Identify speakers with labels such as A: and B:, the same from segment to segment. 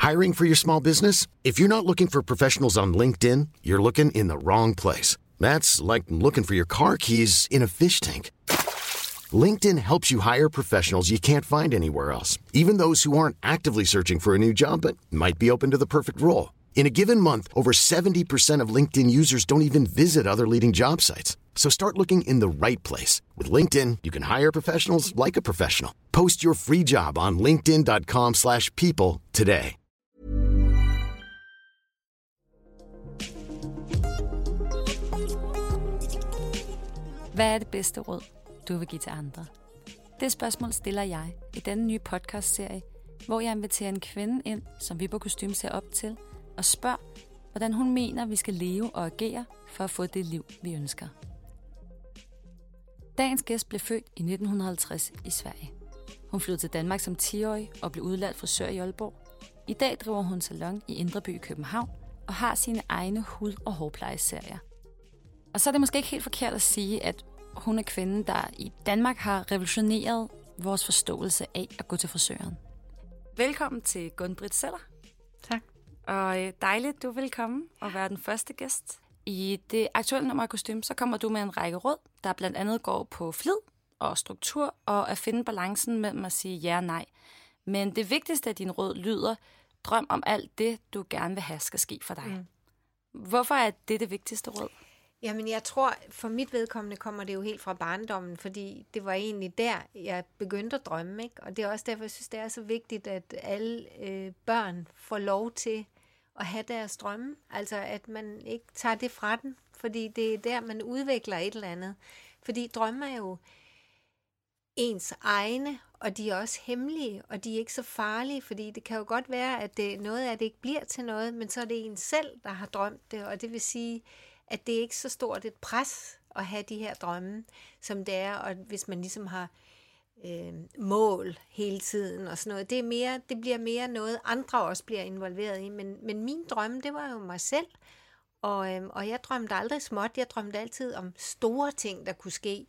A: Hiring for your small business? If you're not looking for professionals on LinkedIn, you're looking in the wrong place. That's like looking for your car keys in a fish tank. LinkedIn helps you hire professionals you can't find anywhere else, even those who aren't actively searching for a new job but might be open to the perfect role. In a given month, over 70% of LinkedIn users don't even visit other leading job sites. So start looking in the right place. With LinkedIn, you can hire professionals like a professional. Post your free job on linkedin.com/people today.
B: Hvad er det bedste råd, du vil give til andre? Det spørgsmål stiller jeg i denne nye podcastserie, hvor jeg inviterer en kvinde ind, som vi på Kostume ser op til, og spørger, hvordan hun mener, vi skal leve og agere for at få det liv, vi ønsker. Dagens gæst blev født i 1950 i Sverige. Hun flyttede til Danmark som 10-årig og blev udlært frisør i Aalborg. I dag driver hun salon i Indre By i København og har sine egne hud- og hårplejeserier. Og så er det måske ikke helt forkert at sige, at hun er kvinden, der i Danmark har revolutioneret vores forståelse af at gå til frisøren. Velkommen til Gun-Britt Zeller.
C: Tak.
B: Og dejligt, du vil komme og være den første gæst. I det aktuelle nummer af Kostume, så kommer du med en række råd, der blandt andet går på flid og struktur og at finde balancen mellem at sige ja og nej. Men det vigtigste af din råd lyder, drøm om alt det, du gerne vil have, skal ske for dig. Hvorfor er det vigtigste råd?
C: Jamen, jeg tror, for mit vedkommende kommer det jo helt fra barndommen, fordi det var egentlig der, jeg begyndte at drømme, ikke? Og det er også derfor, jeg synes, det er så vigtigt, at alle børn får lov til at have deres drømme. Altså, at man ikke tager det fra den, fordi det er der, man udvikler et eller andet. Fordi drømme er jo ens egne, og de er også hemmelige, og de er ikke så farlige, fordi det kan jo godt være, at noget af det ikke bliver til noget, men så er det en selv, der har drømt det, og det vil sige, at det er ikke så stort et pres at have de her drømme, som det er, og hvis man ligesom har mål hele tiden og sådan noget. Det bliver mere noget, andre også bliver involveret i, men min drømme, det var jo mig selv, og jeg drømte aldrig småt, jeg drømte altid om store ting, der kunne ske,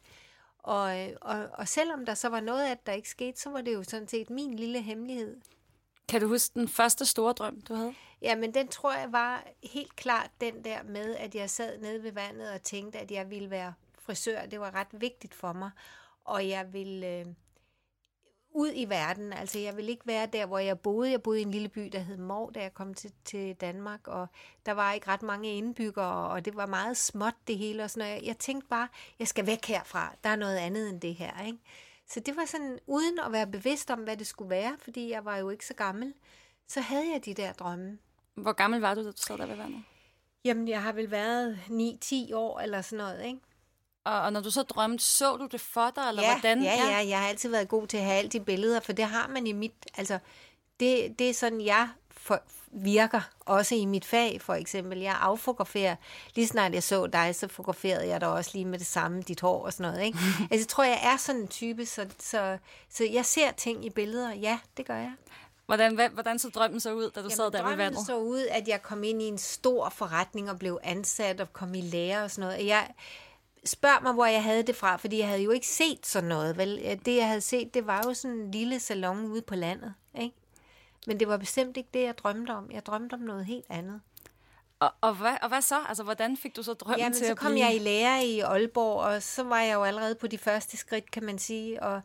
C: og selvom der så var noget af det, der ikke skete, så var det jo sådan set min lille hemmelighed.
B: Kan du huske den første store drøm, du havde?
C: Ja, men den tror jeg var helt klart den der med, at jeg sad nede ved vandet og tænkte, at jeg ville være frisør. Det var ret vigtigt for mig, og jeg ville ud i verden. Altså, jeg ville ikke være der, hvor jeg boede. Jeg boede i en lille by, der hed Mor, da jeg kom til Danmark, og der var ikke ret mange indbyggere, og det var meget småt det hele. Og sådan noget. Jeg tænkte bare, jeg skal væk herfra. Der er noget andet end det her, ikke? Så det var sådan, uden at være bevidst om, hvad det skulle være, fordi jeg var jo ikke så gammel, så havde jeg de der drømme.
B: Hvor gammel var du, da du sad der ved vandet?
C: Jamen, jeg har vel været 9-10 år eller sådan noget, ikke?
B: Og når du så drømte, så du det for dig, eller
C: ja,
B: hvordan?
C: Ja, jeg har altid været god til at have alle de billeder, for det har man i mit, altså, det er sådan, jeg virker, også i mit fag, for eksempel. Jeg affotograferer, lige snart jeg så dig, så fotograferede jeg dig også lige med det samme, dit hår og sådan noget, ikke? Altså, jeg tror, jeg er sådan en type, så jeg ser ting i billeder, ja, det gør jeg.
B: Hvordan så drømmen så ud, da du sad der ved vandet?
C: Drømmen så ud, at jeg kom ind i en stor forretning og blev ansat og kom i lære og sådan noget. Jeg spørger mig, hvor jeg havde det fra, fordi jeg havde jo ikke set sådan noget, vel? Det, jeg havde set, det var jo sådan en lille salon ude på landet, ikke? Men det var bestemt ikke det, jeg drømte om. Jeg drømte om noget helt andet.
B: Og hvad så? Altså, hvordan fik du så drømmen til at blive?
C: Så kom jeg i lære i Aalborg, og så var jeg jo allerede på de første skridt, kan man sige. Og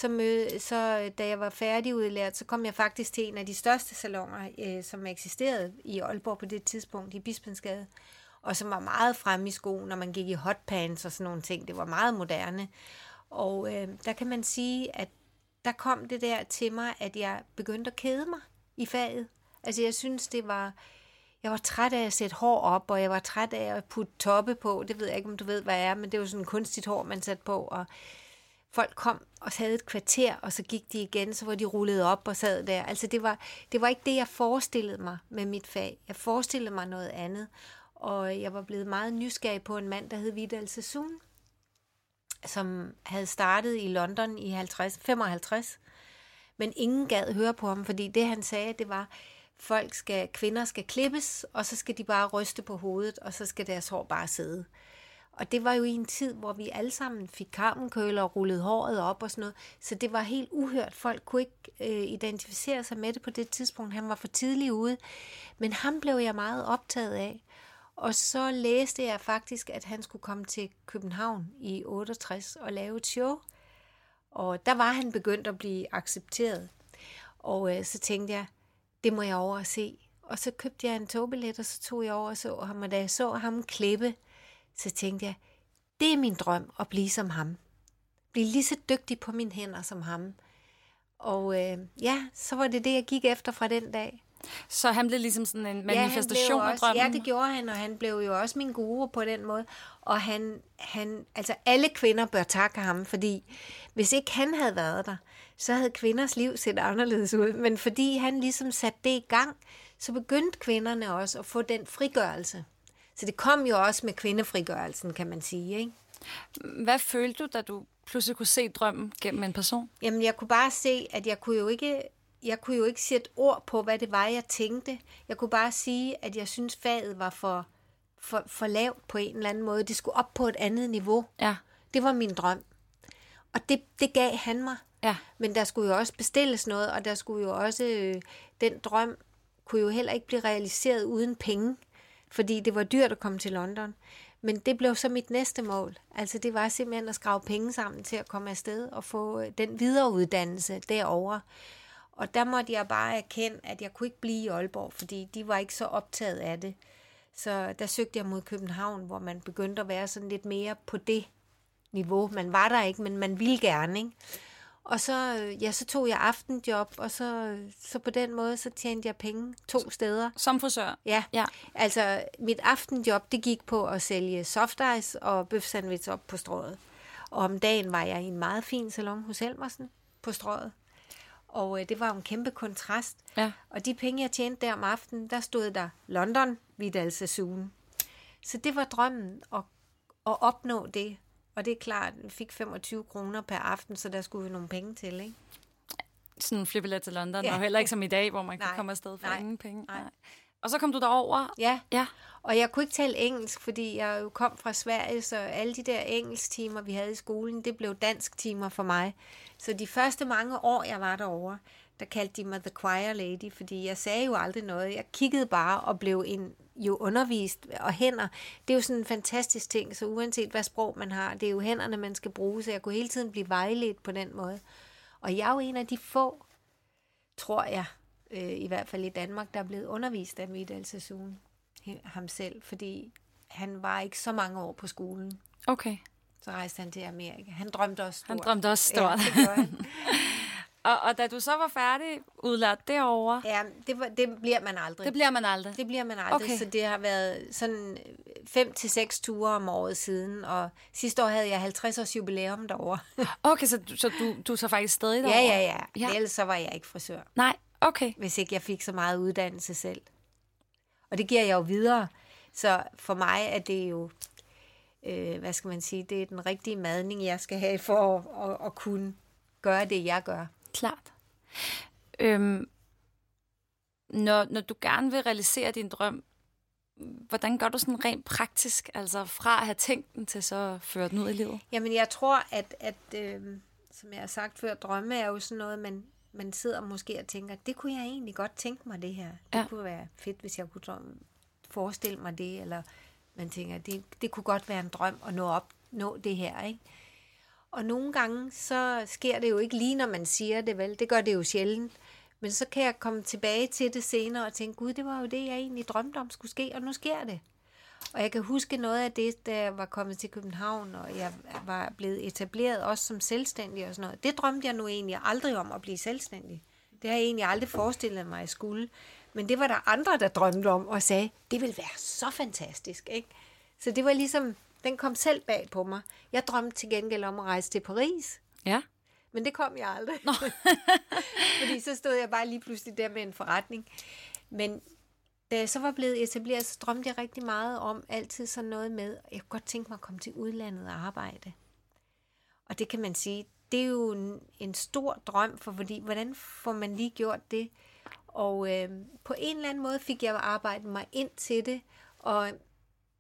C: så da jeg var færdigudlært, så kom jeg faktisk til en af de største saloner, som eksisterede i Aalborg på det tidspunkt, i Bispensgade. Og som var meget fremme i skoen, når man gik i hotpants og sådan nogle ting. Det var meget moderne. Og der kan man sige, at der kom det der til mig, at jeg begyndte at kede mig i faget. Altså jeg synes, jeg var træt af at sætte hår op, og jeg var træt af at putte toppe på. Det ved jeg ikke, om du ved, hvad jeg er, men det var sådan kunstigt hår, man satte på. Og folk kom og havde et kvarter, og så gik de igen, så var de rullet op og sad der. Altså det var ikke det, jeg forestillede mig med mit fag. Jeg forestillede mig noget andet. Og jeg var blevet meget nysgerrig på en mand, der hed Vidal Sassoon, som havde startet i London i 55. Men ingen gad høre på ham, fordi det han sagde, det var, kvinder skal klippes, og så skal de bare ryste på hovedet, og så skal deres hår bare sidde. Og det var jo i en tid, hvor vi alle sammen fik kammenkøler og rullede håret op og sådan noget. Så det var helt uhørt. Folk kunne ikke identificere sig med det på det tidspunkt. Han var for tidlig ude. Men ham blev jeg meget optaget af. Og så læste jeg faktisk, at han skulle komme til København i 68 og lave et show. Og der var han begyndt at blive accepteret. Og så tænkte jeg, det må jeg over at se. Og så købte jeg en togbillet, og så tog jeg over og så ham. Og da jeg så ham klippe, så tænkte jeg, det er min drøm at blive som ham. Blive lige så dygtig på mine hænder som ham. Og så var det, jeg gik efter fra den dag.
B: Så han blev ligesom sådan en manifestation af drømmen?
C: Ja, det gjorde han, og han blev jo også min guru på den måde. Og altså alle kvinder bør takke ham, fordi hvis ikke han havde været der, så havde kvinders liv set anderledes ud. Men fordi han ligesom satte det i gang, så begyndte kvinderne også at få den frigørelse. Så det kom jo også med kvindefrigørelsen, kan man sige, ikke?
B: Hvad følte du, da du pludselig kunne se drømmen gennem en person?
C: Jamen, jeg kunne bare se, at jeg kunne jo ikke sætte ord på, hvad det var, jeg tænkte. Jeg kunne bare sige, at jeg synes, faget var for lavt på en eller anden måde. Det skulle op på et andet niveau.
B: Ja.
C: Det var min drøm. Og det gav han mig.
B: Ja.
C: Men der skulle jo også bestilles noget, og der skulle jo også... den drøm kunne jo heller ikke blive realiseret uden penge, fordi det var dyrt at komme til London. Men det blev så mit næste mål. Altså det var simpelthen at skrave penge sammen til at komme afsted og få den videreuddannelse derovre. Og der måtte jeg bare erkende, at jeg kunne ikke blive i Aalborg, fordi de var ikke så optaget af det. Så der søgte jeg mod København, hvor man begyndte at være sådan lidt mere på det niveau. Man var der ikke, men man ville gerne, ikke? Og så tog jeg aftenjob, og så på den måde, så tjente jeg penge 2 steder.
B: Som frisør?
C: Ja. Altså mit aftenjob, det gik på at sælge softice og bøfsandwich op på Strøget. Og om dagen var jeg i en meget fin salon hos Helmersen på Strøget. Og det var jo en kæmpe kontrast.
B: Ja.
C: Og de penge, jeg tjente der om aftenen, der stod der London, Vidalsasugen. Så det var drømmen at opnå det. Og det er klart, at vi fik 25 kroner per aften, så der skulle jo nogle penge til, ikke?
B: Sådan en flybillet til London, og heller ikke som i dag, hvor man kan komme afsted for ingen penge. Nej. Og så kom du derover.
C: Ja, og jeg kunne ikke tale engelsk, fordi jeg jo kom fra Sverige, så alle de der engelsktimer, vi havde i skolen, det blev dansktimer for mig. Så de første mange år, jeg var derovre, der kaldte de mig The Choir Lady, fordi jeg sagde jo aldrig noget. Jeg kiggede bare og blev jo undervist, og hænder, det er jo sådan en fantastisk ting, så uanset hvad sprog man har, det er jo hænderne, man skal bruge, så jeg kunne hele tiden blive vejledt på den måde. Og jeg er jo en af de få, tror jeg, i hvert fald i Danmark, der er blevet undervist af Vidalsasugen, ham selv, fordi han var ikke så mange år på skolen.
B: Okay.
C: Så rejste han til Amerika. Han drømte også stort.
B: Han drømte også stort.
C: Ja, det gjorde han.
B: Og da du så var færdig udlært derovre?
C: Ja, det bliver man aldrig.
B: Det bliver man aldrig?
C: Det bliver man aldrig, okay. Så det har været sådan 5-6 ture om året siden, og sidste år havde jeg 50 års jubilæum derovre. Okay,
B: så du er så faktisk stadig derovre?
C: Ja. Ellers så var jeg ikke frisør.
B: Nej, okay.
C: Hvis ikke jeg fik så meget uddannelse selv. Og det giver jeg jo videre. Så for mig er det jo, hvad skal man sige, det er den rigtige madning, jeg skal have for at kunne gøre det, jeg gør.
B: Klart. Når du gerne vil realisere din drøm, hvordan gør du sådan rent praktisk, altså fra at have tænkt den til så at føre den ud i livet?
C: Jamen jeg tror, at som jeg har sagt før, drømme er jo sådan noget, man sidder måske og tænker, det kunne jeg egentlig godt tænke mig det her. Det kunne være fedt, hvis jeg kunne forestille mig det, eller man tænker, det kunne godt være en drøm at nå det her, ikke? Og nogle gange, så sker det jo ikke lige, når man siger det, vel? Det gør det jo sjældent. Men så kan jeg komme tilbage til det senere og tænke, gud, det var jo det, jeg egentlig drømte om skulle ske, og nu sker det. Og jeg kan huske noget af det, da jeg var kommet til København, og jeg var blevet etableret også som selvstændig og sådan noget. Det drømte jeg nu egentlig aldrig om at blive selvstændig. Det har jeg egentlig aldrig forestillet mig, at jeg skulle. Men det var der andre, der drømte om og sagde, det ville være så fantastisk, ikke? Så det var ligesom, den kom selv bag på mig. Jeg drømte til gengæld om at rejse til Paris.
B: Ja.
C: Men det kom jeg aldrig. Fordi så stod jeg bare lige pludselig der med en forretning. Men da jeg så var blevet etableret, så drømte jeg rigtig meget om altid sådan noget med, jeg kunne godt tænke mig at komme til udlandet og arbejde. Og det kan man sige, det er jo en stor drøm, fordi hvordan får man lige gjort det? Og på en eller anden måde fik jeg arbejdet mig ind til det, og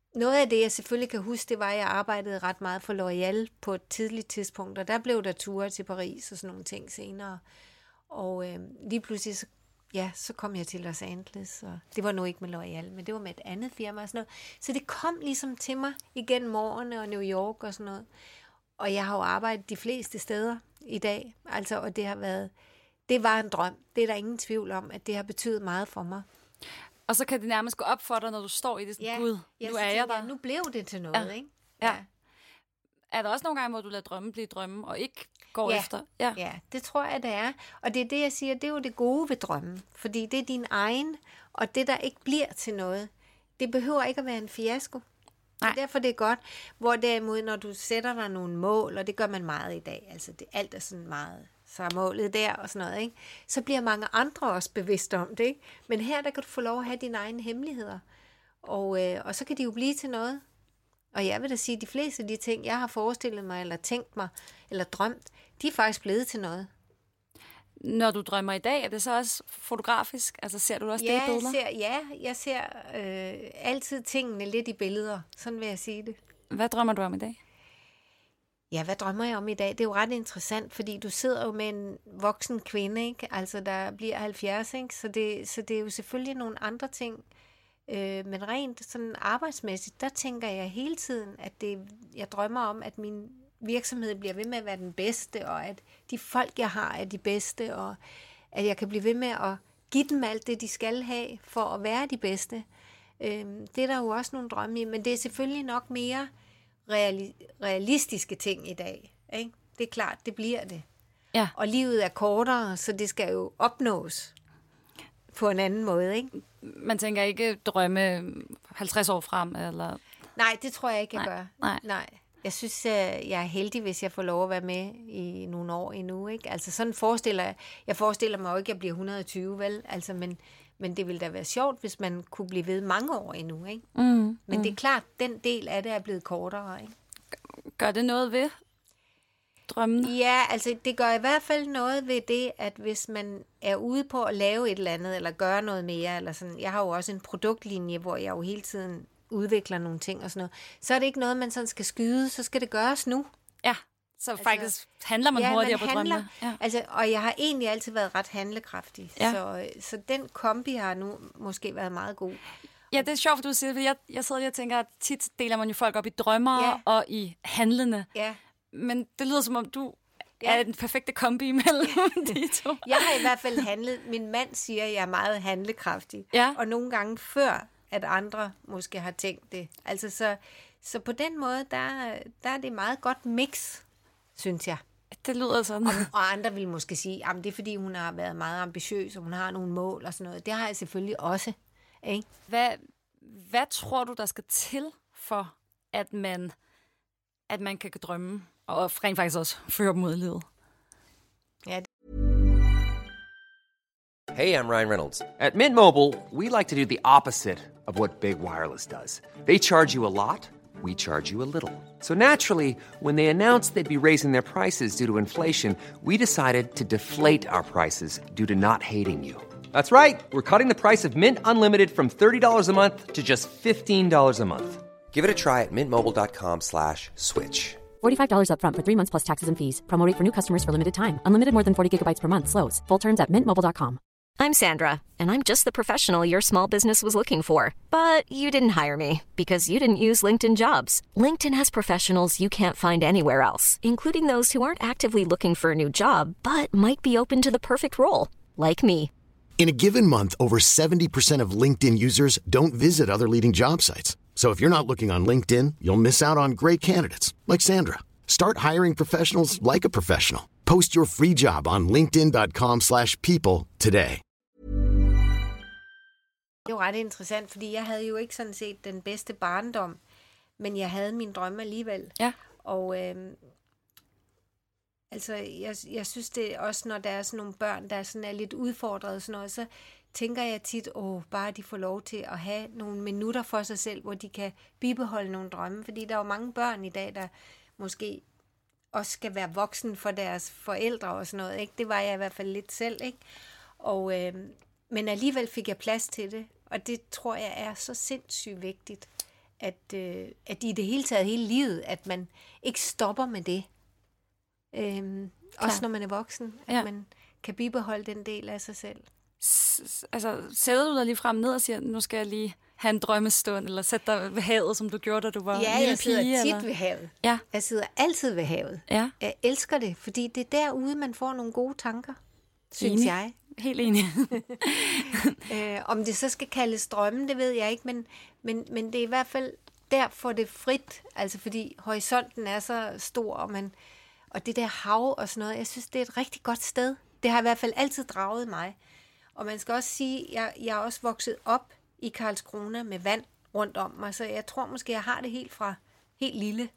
C: Noget af det, jeg selvfølgelig kan huske, det var, at jeg arbejdede ret meget for L'Oréal på et tidligt tidspunkt, og der blev der ture til Paris og sådan nogle ting senere. Og lige pludselig, så kom jeg til Los Angeles, og det var nu ikke med L'Oréal, men det var med et andet firma og sådan noget. Så det kom ligesom til mig igennem årene og New York og sådan noget. Og jeg har jo arbejdet de fleste steder i dag, altså, og det var en drøm. Det er der ingen tvivl om, at det har betydet meget for mig.
B: Og så kan det nærmest gå op for dig, når du står i det sådan, Gud, nu er jeg der.
C: Nu blev det til noget, ikke?
B: Ja. Er der også nogle gange, hvor du lader drømme blive drømme, og ikke går efter?
C: Ja, det tror jeg, det er. Og det er det, jeg siger, det er jo det gode ved drømmen. Fordi det er din egen, og det, der ikke bliver til noget, det behøver ikke at være en fiasko. Nej. Derfor det er godt. Hvor derimod, når du sætter dig nogle mål, og det gør man meget i dag, altså alt er sådan meget, så er målet der og sådan noget, ikke? Så bliver mange andre også bevidste om det, ikke? Men her, der kan du få lov at have dine egne hemmeligheder. Og så kan de jo blive til noget. Og jeg vil da sige, at de fleste af de ting, jeg har forestillet mig, eller tænkt mig, eller drømt, de er faktisk blevet til noget.
B: Når du drømmer i dag, er det så også fotografisk? Altså ser du også det i billeder?
C: Jeg ser altid tingene lidt i billeder. Sådan vil jeg sige det. Hvad
B: drømmer du om i dag?
C: Ja, hvad drømmer jeg om i dag? Det er jo ret interessant, fordi du sidder jo med en voksen kvinde, ikke? Altså, der bliver 70, ikke? Så det er jo selvfølgelig nogle andre ting. Men rent sådan arbejdsmæssigt, der tænker jeg hele tiden, at jeg drømmer om, at min virksomhed bliver ved med at være den bedste, og at de folk, jeg har, er de bedste, og at jeg kan blive ved med at give dem alt det, de skal have, for at være de bedste. Det er der jo også nogle drømme i, men det er selvfølgelig nok mere realistiske ting i dag. Ikke? Det er klart, det bliver det. Ja. Og livet er kortere, så det skal jo opnås på en anden måde, ikke?
B: Man tænker ikke drømme 50 år frem, eller?
C: Nej, det tror jeg ikke, jeg gør. Nej. Jeg synes, jeg er heldig, hvis jeg får lov at være med i nogle år endnu, ikke? Altså sådan jeg forestiller mig jo ikke, at jeg bliver 120, vel? Altså, men det ville da være sjovt, hvis man kunne blive ved mange år endnu, ikke? Men det er klart, den del af det er blevet kortere, ikke?
B: Gør det noget ved drømmene?
C: Ja, altså det gør i hvert fald noget ved det, at hvis man er ude på at lave et eller andet, eller gøre noget mere, eller sådan. Jeg har jo også en produktlinje, hvor jeg jo hele tiden udvikler nogle ting og sådan noget. Så er det ikke noget, man sådan skal skyde, så skal det gøres nu.
B: Ja, så altså, faktisk handler man hurtigere på drømmene. Ja.
C: Altså, og jeg har egentlig altid været ret handlekraftig. Ja. Så den kombi har nu måske været meget god.
B: Ja, det er sjovt, du siger, for jeg sidder lige og tænker, at tit deler man jo folk op i drømmer og i handlende. Ja. Men det lyder som om, du er den perfekte kombi mellem de to.
C: Jeg har i hvert fald handlet. Min mand siger, at jeg er meget handlekraftig. Ja. Og nogle gange før, at andre måske har tænkt det. Altså, så på den måde, der er det meget godt mix, synes jeg.
B: Det lyder sådan.
C: Og andre vil måske sige, at det er fordi, hun har været meget ambitiøs, og hun har nogle mål og sådan noget. Det har jeg selvfølgelig også. Ikke?
B: Hvad tror du, der skal til for, at man kan drømme, og rent faktisk også føre dem ud i livet?
C: Ja.
D: Hey, I'm Ryan Reynolds. At Mint Mobile, we like to do the opposite of what Big Wireless does. They charge you a lot, we charge you a little. So naturally, when they announced they'd be raising their prices due to inflation, we decided to deflate our prices due to not hating you. That's right. We're cutting the price of Mint Unlimited from $30 a month to just $15 a month. Give it a try at mintmobile.com/switch.
E: $45 up front for 3 months plus taxes and fees. Promo rate for new customers for limited time. Unlimited more than 40 gigabytes per month. Slows full terms at mintmobile.com.
F: I'm Sandra, and I'm just the professional your small business was looking for. But you didn't hire me because you didn't use LinkedIn Jobs. LinkedIn has professionals you can't find anywhere else, including those who aren't actively looking for a new job, but might be open to the perfect role, like me.
A: In a given month, over 70% of LinkedIn users don't visit other leading job sites. So if you're not looking on LinkedIn, you'll miss out on great candidates like Sandra. Start hiring professionals like a professional. Post your free job on linkedin.com/people today.
C: Det er jo ret interessant, fordi jeg havde jo ikke sådan set den bedste barndom, men jeg havde min drømme alligevel. Ja. Og altså, jeg synes det også, når der er sådan nogle børn, der sådan er lidt udfordret og sådan noget, så tænker jeg tit, bare de får lov til at have nogle minutter for sig selv, hvor de kan bibeholde nogle drømme, fordi der er jo mange børn i dag, der måske også skal være voksen for deres forældre og sådan noget, ikke? Det var jeg i hvert fald lidt selv, ikke? Og, men alligevel fik jeg plads til det, og det tror jeg er så sindssygt vigtigt, at i det hele taget hele livet, at man ikke stopper med det. Også når man er voksen, at man kan bibeholde den del af sig selv.
B: Altså, sætter du dig lige frem ned og siger, nu skal jeg lige have en drømmestund, eller sætte dig ved havet, som du gjorde, da du var lille pige?
C: Ja, jeg sidder tit ved havet. Ja. Jeg sidder altid ved havet. Ja. Jeg elsker det, fordi det er derude, man får nogle gode tanker, synes jeg.
B: Helt enig.
C: Om det så skal kaldes drømme, det ved jeg ikke, men det er i hvert fald derfor det er frit, altså fordi horisonten er så stor, og det der hav og sådan noget, jeg synes, det er et rigtig godt sted. Det har i hvert fald altid draget mig. Og man skal også sige, jeg er også vokset op i Karlskrona med vand rundt om mig, så jeg tror måske, jeg har det helt fra helt lille.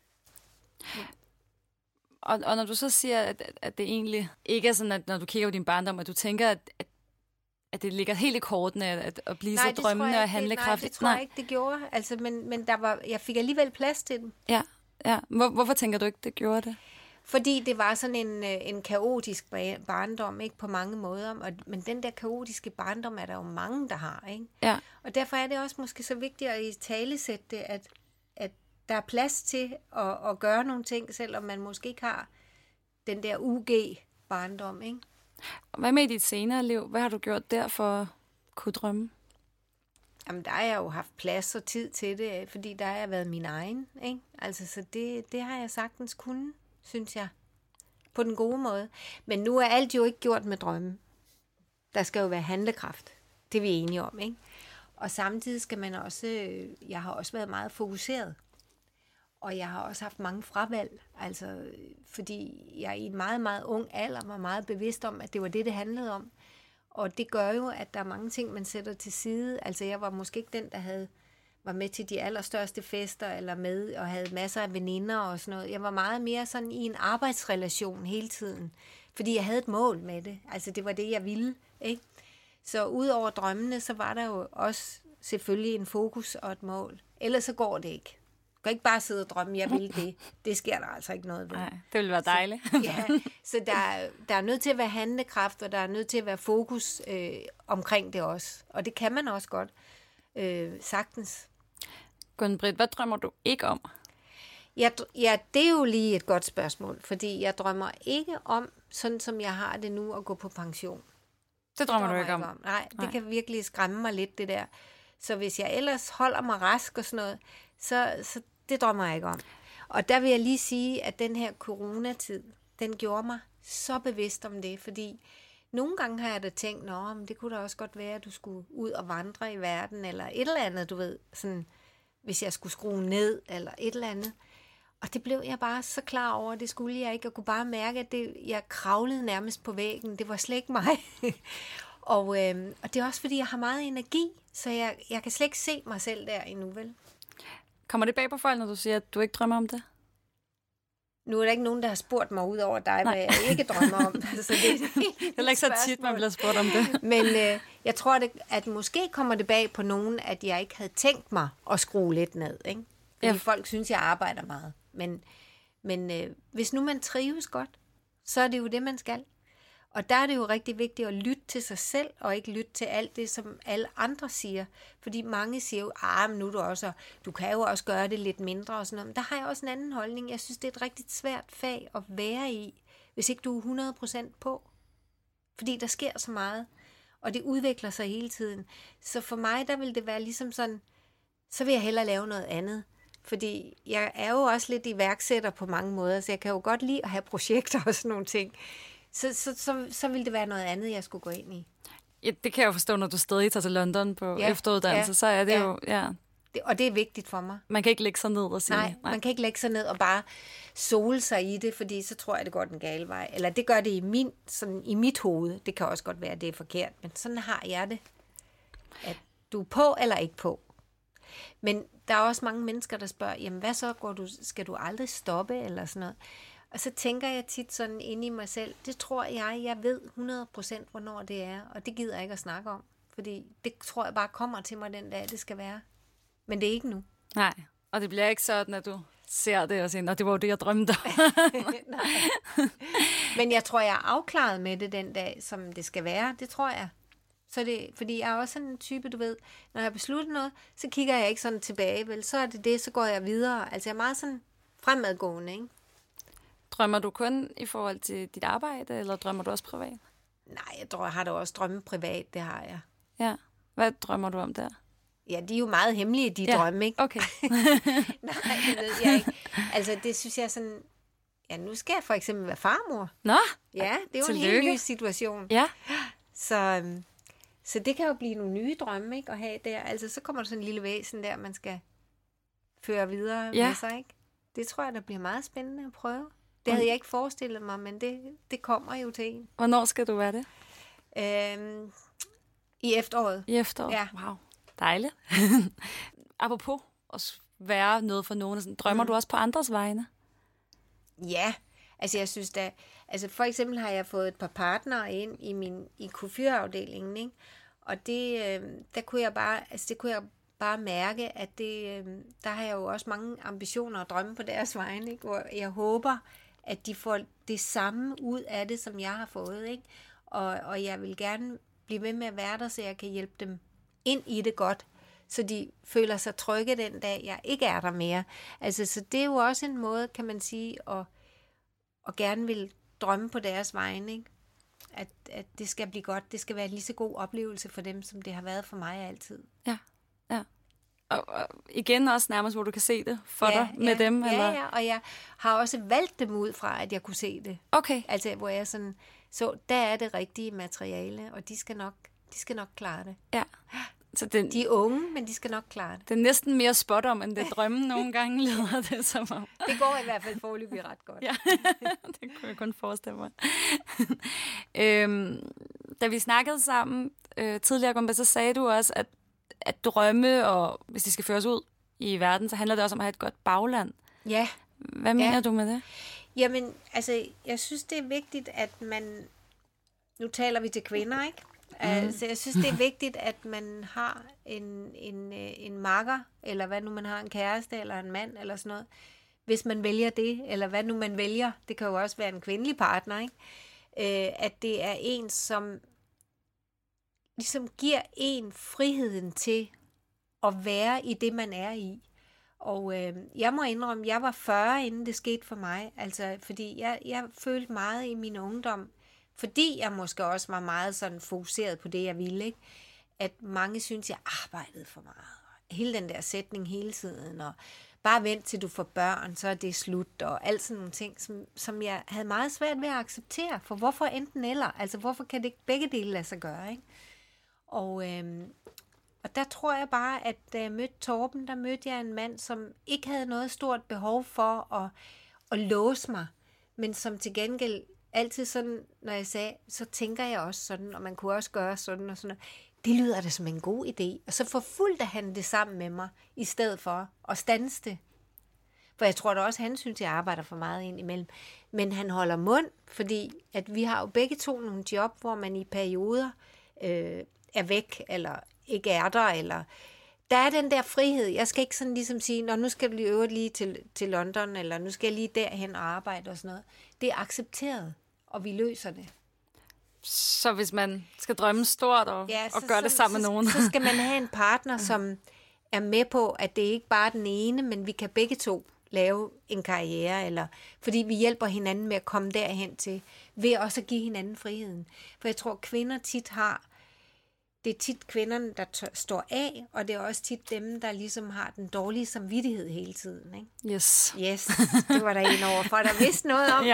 B: Og når du så siger, at det egentlig ikke er sådan, at når du kigger på din barndom, at du tænker, at det ligger helt i kortene at blive så drømmende og handlekraftig.
C: Nej, det tror jeg ikke, det gjorde. Altså, men jeg fik alligevel plads til dem.
B: Ja. Hvorfor tænker du ikke, det gjorde det?
C: Fordi det var sådan en kaotisk barndom, ikke, på mange måder. Men den der kaotiske barndom er der jo mange, der har, ikke? Ja. Og derfor er det også måske så vigtigt at italesætte det, at der er plads til at gøre nogle ting, selvom man måske ikke har den der UG-barndom, ikke?
B: Hvad med i dit senere liv? Hvad har du gjort der for at kunne drømme?
C: Jamen, der har jeg jo haft plads og tid til det, fordi der har jeg været min egen, ikke? Altså, så det har jeg sagtens kunnet, synes jeg, på den gode måde. Men nu er alt jo ikke gjort med drømme. Der skal jo være handlekraft. Det er vi enige om, ikke? Og samtidig skal man også, jeg har også været meget fokuseret. Og jeg har også haft mange fravalg, altså fordi jeg i en meget, meget ung alder var meget bevidst om, at det var det handlede om. Og det gør jo, at der er mange ting, man sætter til side. Altså jeg var måske ikke den, der var med til de allerstørste fester, eller med og havde masser af veninder og sådan noget. Jeg var meget mere sådan i en arbejdsrelation hele tiden, fordi jeg havde et mål med det. Altså det var det, jeg ville, ikke? Så ud over drømmene, så var der jo også selvfølgelig en fokus og et mål. Ellers så går det ikke. Du kan ikke bare sidde og drømme, jeg vil det. Det sker der altså ikke noget ved.
B: Nej, det ville være dejligt.
C: Så der er nødt til at være handlekraft, og der er nødt til at være fokus omkring det også. Og det kan man også godt sagtens.
B: Gunn-Britt, hvad drømmer du ikke om?
C: Ja, det er jo lige et godt spørgsmål, fordi jeg drømmer ikke om, sådan som jeg har det nu, at gå på pension.
B: Det drømmer du ikke om?
C: Nej, det kan virkelig skræmme mig lidt, det der. Så hvis jeg ellers holder mig rask og sådan noget, så det drømmer jeg ikke om. Og der vil jeg lige sige, at den her coronatid, den gjorde mig så bevidst om det, fordi nogle gange har jeg da tænkt, men det kunne da også godt være, at du skulle ud og vandre i verden, eller et eller andet, du ved, sådan, hvis jeg skulle skrue ned, eller et eller andet. Og det blev jeg bare så klar over, det skulle jeg ikke. Jeg kunne bare mærke, at jeg kravlede nærmest på væggen. Det var slet ikke mig. og det er også, fordi jeg har meget energi, så jeg kan slet ikke se mig selv der endnu, vel?
B: Kommer det bag på folk, når du siger, at du ikke drømmer om det?
C: Nu er der ikke nogen, der har spurgt mig ud over dig, hvad jeg ikke drømmer om. Så det
B: er ikke så tit, man bliver spurgt om det.
C: Men jeg tror, at måske kommer det bag på nogen, at jeg ikke havde tænkt mig at skrue lidt ned. Ikke? Fordi folk synes, jeg arbejder meget. Men hvis nu man trives godt, så er det jo det, man skal. Og der er det jo rigtig vigtigt at lytte til sig selv, og ikke lytte til alt det, som alle andre siger. Fordi mange siger jo, men nu er du også, du kan jo også gøre det lidt mindre og sådan noget. Men der har jeg også en anden holdning. Jeg synes, det er et rigtig svært fag at være i, hvis ikke du er 100% på. Fordi der sker så meget, og det udvikler sig hele tiden. Så for mig, der vil det være ligesom sådan, så vil jeg hellere lave noget andet. Fordi jeg er jo også lidt iværksætter på mange måder, så jeg kan jo godt lide at have projekter og sådan nogle ting. Så ville det være noget andet, jeg skulle gå ind i.
B: Ja, det kan jeg jo forstå, når du stadig tager til London på efteruddannelse, så er det jo... Ja.
C: Og det er vigtigt for mig.
B: Man kan ikke lægge sig ned og sige...
C: Nej, man kan ikke lægge sig ned og bare sole sig i det, fordi så tror jeg, det går den gale vej. Eller det gør det i mit hoved. Det kan også godt være, at det er forkert, men sådan har jeg det. At du er på eller ikke på. Men der er også mange mennesker, der spørger, jamen hvad så, skal du aldrig stoppe eller sådan noget? Og så tænker jeg tit sådan inde i mig selv, det tror jeg ved 100% hvornår det er, og det gider jeg ikke at snakke om, fordi det tror jeg bare kommer til mig den dag, det skal være. Men det er ikke nu.
B: Nej, og det bliver ikke sådan, at du ser det og siger, det var jo det, jeg drømte.
C: Nej. Men jeg tror, jeg er afklaret med det den dag, som det skal være, det tror jeg. Så det, fordi jeg er også sådan en type, du ved, når jeg har besluttet noget, så kigger jeg ikke sådan tilbage, vel? Så er det, så går jeg videre. Altså jeg er meget sådan fremadgående, ikke?
B: Drømmer du kun i forhold til dit arbejde, eller drømmer du også privat?
C: Nej, jeg har da også drømme privat, det har jeg.
B: Ja. Hvad drømmer du om der?
C: Ja, de er jo meget hemmelige, de drømme, ikke?
B: Okay.
C: Nej, det ved jeg ikke. Altså, det synes jeg sådan... Ja, nu skal jeg for eksempel være farmor.
B: Nå,
C: Ja, det er jo en helt ny situation.
B: Ja.
C: Så det kan jo blive nogle nye drømme, ikke? At have der. Altså, så kommer der sådan en lille væsen der, man skal føre videre med sig, ikke? Det tror jeg, der bliver meget spændende at prøve. Det havde jeg ikke forestillet mig, men det kommer jo til en.
B: Hvornår skal du være det?
C: I efteråret.
B: I efteråret?
C: Ja.
B: Wow, dejligt. Apropos at være noget for nogen, drømmer du også på andres vegne?
C: Ja, altså jeg synes da, altså for eksempel har jeg fået et par partnere ind i Q4-afdelingen, ikke? Og det kunne jeg bare mærke, at der har jeg jo også mange ambitioner og drømme på deres vegne, ikke? Hvor jeg håber, at de får det samme ud af det, som jeg har fået, ikke? Og jeg vil gerne blive ved med at være der, så jeg kan hjælpe dem ind i det godt, så de føler sig trygge den dag, jeg ikke er der mere. Altså, så det er jo også en måde, kan man sige, at gerne vil drømme på deres vegne, ikke? At det skal blive godt, det skal være en lige så god oplevelse for dem, som det har været for mig altid.
B: Ja. Og igen også nærmest, hvor du kan se det for dig med dem? Eller?
C: Ja, og jeg har også valgt dem ud fra, at jeg kunne se det.
B: Okay.
C: Altså, hvor jeg sådan, så der er det rigtige materiale, og de skal nok klare det.
B: Ja. Så
C: de er unge, men de skal nok klare det.
B: Det er næsten mere spot om, end det drømme nogle gange leder det som om.
C: Det går i hvert fald foreløbig ret godt.
B: Ja, det kunne jeg kun forestille mig. Da vi snakkede sammen tidligere, så sagde du også, at drømme, og hvis de skal føres ud i verden, så handler det også om at have et godt bagland.
C: Ja.
B: Hvad mener du med det?
C: Jamen, altså, jeg synes, det er vigtigt, at man... Nu taler vi til kvinder, ikke? Altså, jeg synes, det er vigtigt, at man har en makker, eller hvad nu man har, en kæreste, eller en mand, eller sådan noget. Hvis man vælger det, eller hvad nu man vælger. Det kan jo også være en kvindelig partner, ikke? At det er en, som ligesom giver en friheden til at være i det, man er i. Og jeg må indrømme, jeg var 40, inden det skete for mig. Altså, fordi jeg følte meget i min ungdom, fordi jeg måske også var meget sådan fokuseret på det, jeg ville, ikke? At mange synes, jeg arbejdede for meget. Hele den der sætning hele tiden, og bare vent til du får børn, så er det slut, og alt sådan nogle ting, som jeg havde meget svært ved at acceptere. For hvorfor enten eller? Altså, hvorfor kan det ikke begge dele lade sig gøre, ikke? Og der tror jeg bare, at da jeg mødte Torben, der mødte jeg en mand, som ikke havde noget stort behov for at låse mig, men som til gengæld altid sådan, når jeg sagde, så tænker jeg også sådan, og man kunne også gøre sådan og sådan. Det lyder da som en god idé. Og så forfulgte han det sammen med mig, i stedet for at standse det. For jeg tror da også, han synes, jeg arbejder for meget ind imellem. Men han holder mund, fordi at vi har jo begge to nogle job, hvor man i perioder er væk, eller ikke er der, eller... Der er den der frihed. Jeg skal ikke sådan ligesom sige, nu skal vi øve lige til London, eller nu skal jeg lige derhen og arbejde og sådan noget. Det er accepteret, og vi løser det.
B: Så hvis man skal drømme stort og gøre det sammen med nogen.
C: Så skal man have en partner, som er med på, at det ikke bare er den ene, men vi kan begge to lave en karriere, eller fordi vi hjælper hinanden med at komme derhen til, ved også at give hinanden friheden. For jeg tror, kvinder tit har, det er tit kvinderne, der står af, og det er også tit dem, der ligesom har den dårlige samvittighed hele tiden. Ikke?
B: Yes,
C: det var der en over for, der vidste noget om.
B: Ja.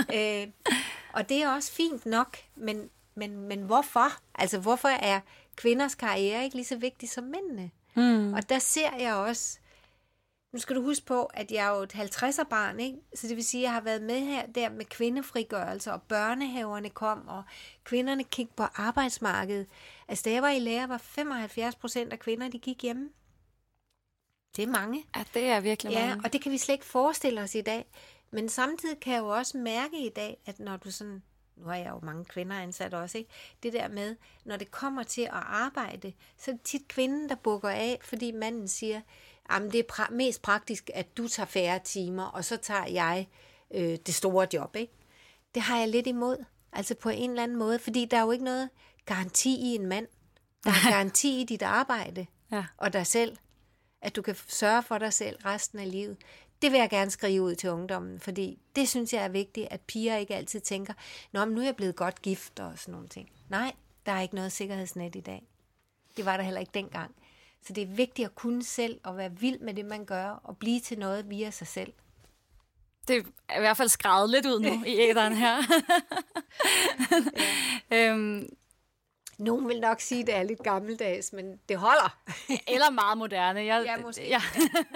C: Og det er også fint nok, men hvorfor? Altså, hvorfor er kvinders karriere ikke lige så vigtig som mændene? Og der ser jeg også, nu skal du huske på, at jeg er jo et 50'er-barn, ikke? Så det vil sige, at jeg har været med her der med kvindefrigørelse, og børnehaverne kom, og kvinderne kiggede på arbejdsmarkedet. Altså, da jeg var i lære, var 75% af kvinder, de gik hjemme. Det er mange.
B: Ja, det er virkelig mange.
C: Ja, og det kan vi slet ikke forestille os i dag. Men samtidig kan jeg jo også mærke i dag, at når du sådan, nu har jeg jo mange kvinder ansat også, ikke? Det der med, når det kommer til at arbejde, så er det tit kvinden, der bukker af, fordi manden siger, jamen det er mest praktisk, at du tager færre timer, og så tager jeg det store job, ikke? Det har jeg lidt imod, altså på en eller anden måde, fordi der er jo ikke noget garanti i en mand. Der er garanti i dit arbejde
B: Ja.
C: og dig selv, at du kan sørge for dig selv resten af livet. Det vil jeg gerne skrive ud til ungdommen, fordi det synes jeg er vigtigt, at piger ikke altid tænker, nå, men nu er jeg blevet godt gift og sådan nogle ting. Nej, der er ikke noget sikkerhedsnet i dag. Det var der heller ikke dengang. Så det er vigtigt at kunne selv og være vild med det, man gør, og blive til noget via sig selv.
B: Det er i hvert fald skrevet lidt ud nu i æderen her.
C: Nogen vil nok sige, at det er lidt gammeldags, men det holder.
B: Eller meget moderne.
C: Ja, måske.
B: Ja.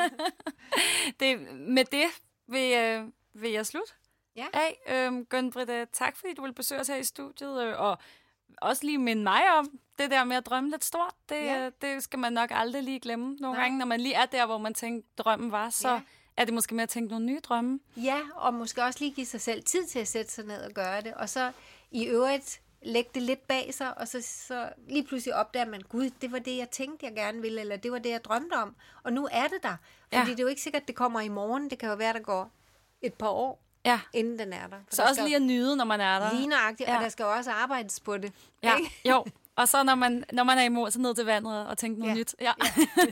B: Med det vil jeg slutte af. Gunn-Britt, tak fordi du vil besøge os her i studiet, og også lige minde mig om det der med at drømme lidt stort. Det skal man nok aldrig lige glemme. Nogle gange, når man lige er der, hvor man tænker, drømmen var, så er det måske med at tænke nogle nye drømme. Ja,
C: og måske også lige give sig selv tid til at sætte sig ned og gøre det, og så i øvrigt lægge det lidt bag sig, og så lige pludselig opdager man, gud, det var det, jeg tænkte, jeg gerne ville, eller det var det, jeg drømte om, og nu er det der. Fordi det er jo ikke sikkert, at det kommer i morgen. Det kan jo være, der går et par år, inden den er der. For
B: så der også lige at nyde, når man er der.
C: Lige nøjagtigt, og der skal jo også arbejdes på det.
B: Ja, jo. Og så når man er i mål, så ned til vandet og tænke noget nyt. Ja.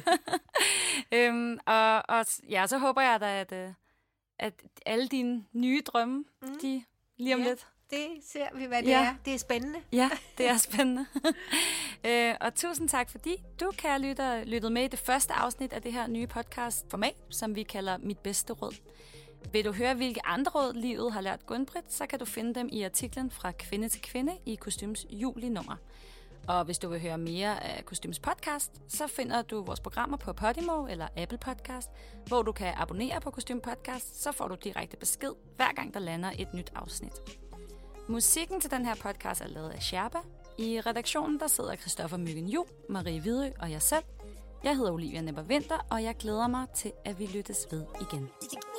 B: Så håber jeg da, at alle dine nye drømme, de lige om lidt.
C: Det ser vi, hvad det er. Det er spændende.
B: Ja, det er spændende. Og tusind tak, fordi du, kære lytter, lyttede med i det første afsnit af det her nye podcast-format, som vi kalder Mit Bedste Råd. Vil du høre, hvilke andre råd livet har lært Gunn-Britt, så kan du finde dem i artiklen Fra Kvinde til Kvinde i Kostyms juli-nummer. Og hvis du vil høre mere af Kostyms podcast, så finder du vores programmer på Podimo eller Apple Podcast, hvor du kan abonnere på Kostym Podcast, så får du direkte besked, hver gang der lander et nyt afsnit. Musikken til den her podcast er lavet af Sherpa. I redaktionen der sidder Christoffer Myggen Juhl, Marie Hvidø og jeg selv. Jeg hedder Olivia Nepper Winther, og jeg glæder mig til, at vi lyttes ved igen.